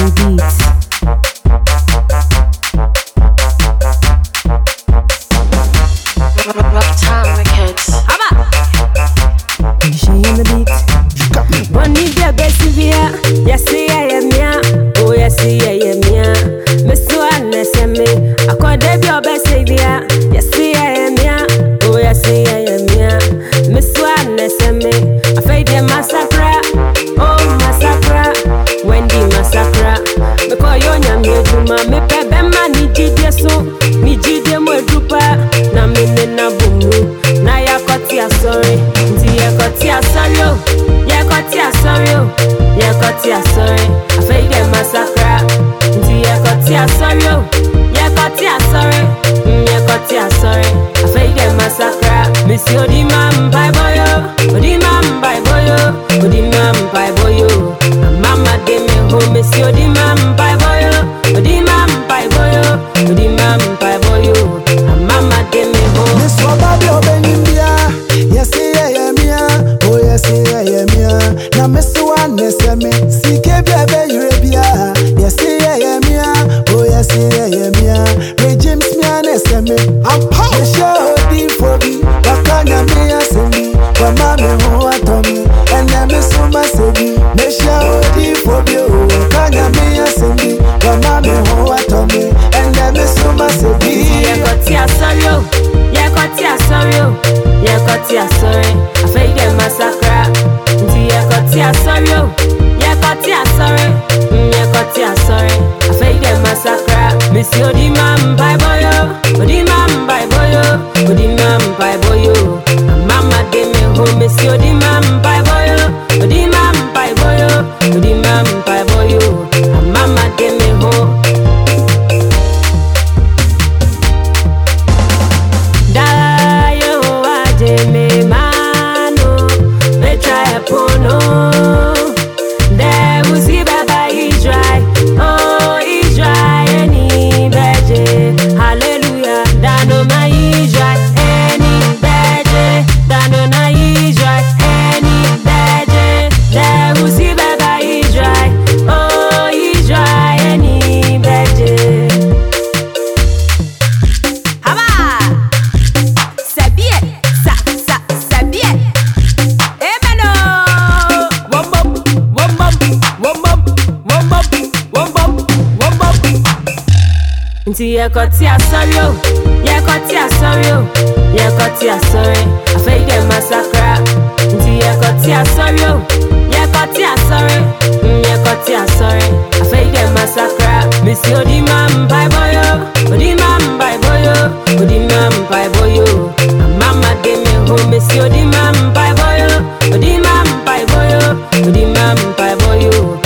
beats. Rough Time Records. She on the beat. One need the best of ya. Yes, I am ya. Oh, yes, I am ya. Miss One, me. I call them your best of ya. Yes, I am ya. Oh, yes, I am ya. Miss One, me. I fade them massacre. Oh, massacre. Wendy massacre. Because you're your juma. Me pebe man, ni jide so. Ni jide mo drupa. Na me na bumu. Na ya koti a sorry. Koti a sorry, oh. Yeah, koti a sorry, oh. Yeah, koti a sorry. I feel them massacre. Yeah, koti a sorry, oh. Yeah, koti a sorry. Yeah, koti a sorry. I feel them massacre. Miss you, the man, bye boy, oh. The man, bye boy, oh. The man, bye boy, oh. Mama gave me home. Miss you, the man, bye boy, oh. The man, bye boy, oh. The man, bye boy, oh. Mama gave me home. Miss Wababi Obenibia. Yes, oh yes, na Miss One me. CK baby Eurabia. Yes, oh yes, regimes me and me. I'm power show the phobia. Wakanya me asemi. Wamame ho atomi. And na Miss Uma sebi. Me show the phobia. Wakanya me asemi. Wamame ho atomi. And na Miss Uma sebi. Yeah, koti a sorry, oh. Yeah, koti a sorry, oh. Yeah, koti a sorry. I feel them massacre. Yeah, koti a sorry, oh. Yeah, koti a sorry. Yeah, koti a sorry. I feel them massacre. Miss you, the man, bye boy, oh. The man, bye boy, oh. The man, bye boy, oh. Mama gave me home. Miss you, the man, bye boy, oh. The man, bye boy, oh. The man, bye boy, oh. Mama gave me home. Me mano, me try a pono. There will see Baba is dry. Oh, is dry any beje. Hallelujah, dano my is dry any beje. Dano na is dry any beje. There will see Baba is dry. Oh, is dry any beje. Yeah, koti a sorry, oh. Yeah, koti a sorry, oh. Yeah, koti a sorry. I feel them massacre. Yeah, koti a sorry, oh. Yeah, koti a sorry. Yeah, koti a sorry. I feel them massacre. Miss you, the man, bye boy, oh. The man, bye boy, oh. The man, bye boy, oh. Mama gave me home. Miss you, the man, bye boy, oh. The man, bye boy, oh. The man, bye boy, oh.